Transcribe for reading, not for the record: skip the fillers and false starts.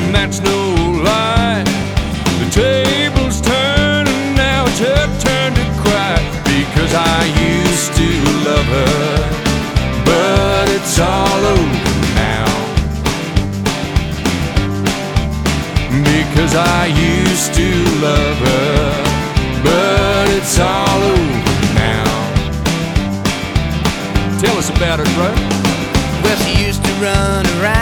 and that's no lie. The tables turn and now it's her turn to cry, because I used to love her, but it's all over now. Because I used to love her, but it's all over now. Tell us about it, bro. Well, she used to run around